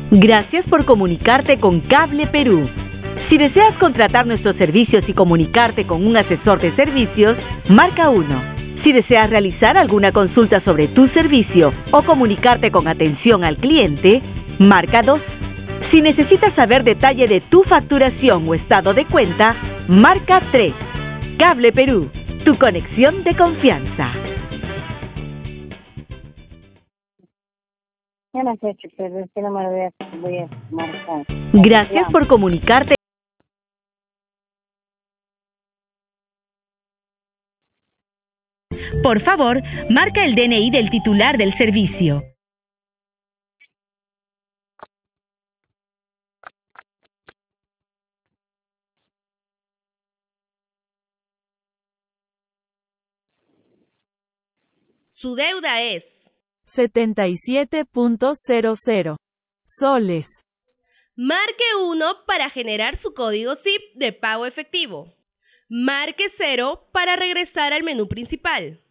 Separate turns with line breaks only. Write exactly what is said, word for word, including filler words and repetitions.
Gracias por comunicarte con Cable Perú. Si deseas contratar nuestros servicios y comunicarte con un asesor de servicios, marca uno. Si deseas realizar alguna consulta sobre tu servicio o comunicarte con atención al cliente, marca dos. Si necesitas saber detalle de tu facturación o estado de cuenta, marca tres. Cable Perú, tu conexión de confianza.
Ya no sé, pero este número voy a, voy a marcar.
Gracias por comunicarte. Por favor, marca el D N I del titular del servicio. Su deuda es
setenta y siete punto cero cero soles.
Marque uno para generar su código S I P de pago efectivo. Marque cero para regresar al menú principal.